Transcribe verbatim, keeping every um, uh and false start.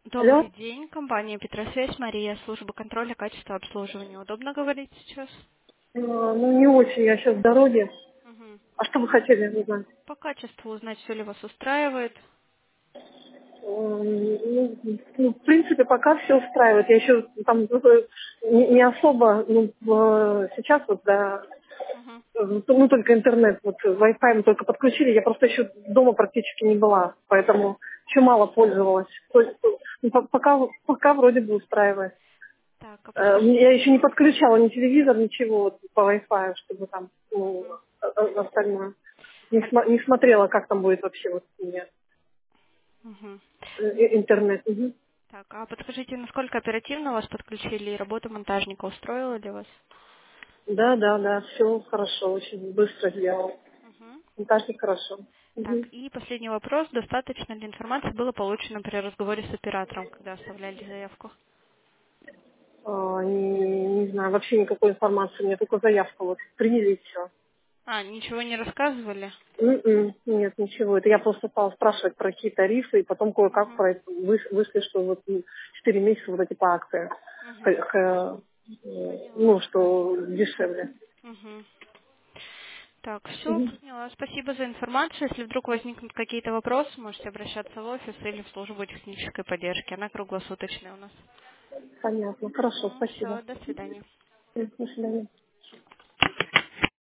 Алло? Добрый день, компания Петросвязь, Мария, служба контроля качества обслуживания. Удобно говорить сейчас? Э, Ну, не очень, я сейчас в дороге. Мгм. А что вы хотели узнать? По качеству узнать, все ли вас устраивает. Э, Ну, ну, в принципе, пока все устраивает. Я еще там э, не, не особо, ну, э, сейчас вот, да, Мгм. э, ну, только интернет, вот Wi-Fi мы только подключили, я просто еще дома практически не была, поэтому еще мало пользовалась. То есть, ну, по- пока, пока вроде бы устраивает. Так, а Э, подскажите. Я еще не подключала ни телевизор, ничего вот, по Wi-Fi, чтобы там, ну, Мгм. о- о- остальное. Не, А, сма- не смотрела, как там будет вообще вот у меня мгм. э, э, интернет. Мгм. Так, а подскажите, насколько оперативно вас подключили и работа монтажника устроила для вас? Да, да, да, все хорошо, очень быстро сделал. Мгм. Монтажник хорошо. Так, Мгм. и последний вопрос. Достаточно ли информации было получено при разговоре с оператором, когда оставляли заявку? А, не, не знаю, вообще никакой информации, мне только заявку вот приняли и все. А, ничего не рассказывали? Нет, ничего. Это я просто стала спрашивать про какие тарифы, и потом кое-как Мгм. про это выс- вышли, что вот м, четыре месяца вот эти по акции. Х- Мгм. х- э, Поняла. Ну, что дешевле. Мгм. Так, все, Мгм. поняла. Спасибо за информацию. Если вдруг возникнут какие-то вопросы, можете обращаться в офис или в службу технической поддержки. Она круглосуточная у нас. Понятно. Хорошо, спасибо. Все, до свидания. Мгм. До свидания.